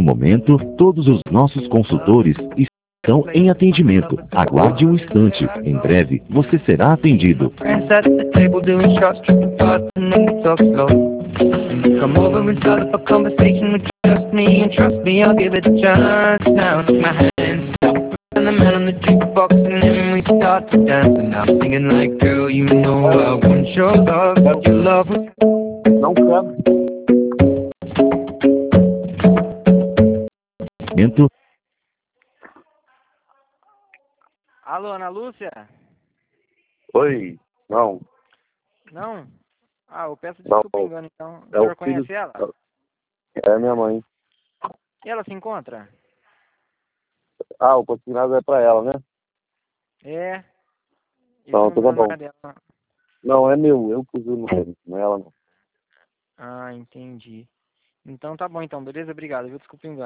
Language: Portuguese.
momento, todos os nossos consultores estão em atendimento. Aguarde um instante. Em breve, você será atendido. Come over and start up a conversation with just me, and trust me, I'll give it a chance. Now take my hand, and the man on the jukebox, and then we start to dance. And I'm singing like, girl, you know I want your love, your love. Não quero. Alô, Ana Lúcia? Oi, não. Não? Ah, eu peço Não, desculpa engano, então. O é o senhor filho. conhece ela? É minha mãe. E ela se encontra? Ah, o consignado é pra ela, né? É. Não, Esse tudo não bom. é dela. Não, é meu, eu pus o nome, não é ela não. Ah, entendi. Então tá bom, então. Beleza? Obrigado, viu? Desculpa engano.